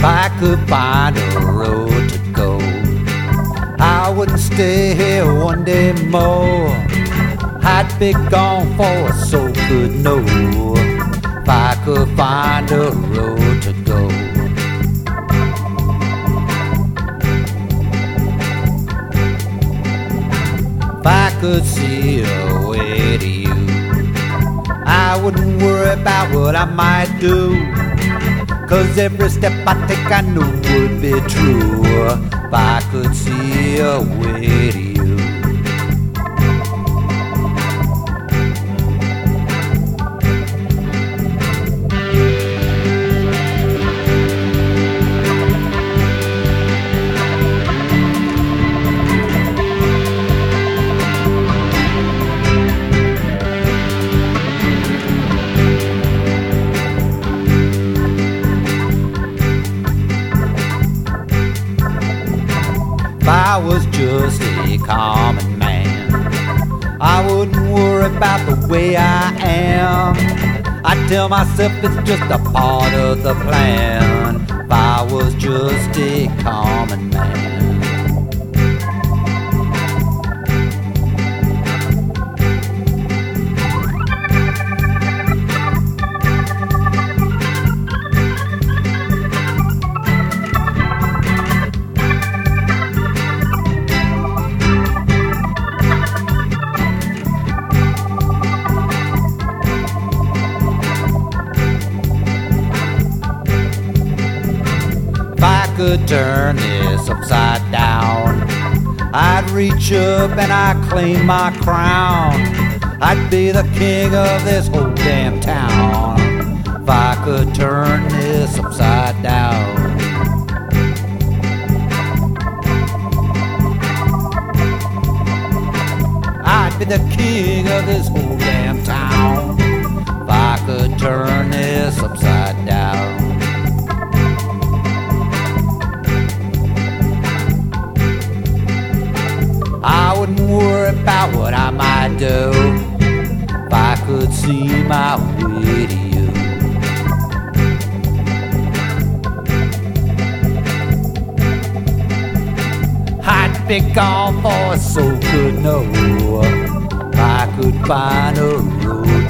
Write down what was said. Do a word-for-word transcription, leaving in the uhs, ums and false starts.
If I could find a road to go, I wouldn't stay here one day more. I'd be gone for a soul could know. If I could find a road to go. If I could see a way to you, I wouldn't worry about what I might do, 'cause every step I take I knew would be true. If I could see a way to you. If I was just a common man, I wouldn't worry about the way I am. I tell myself it's just a part of the plan. If I was just a common man. If I could turn this upside down, I'd reach up and I'd claim my crown. I'd be the king of this whole damn town. If I could turn this upside down. I'd be the king of this whole damn town. If I could turn this upside down. I wouldn't worry about what I might do if I could see my way to you. I'd be gone for a soul could know if I could find a road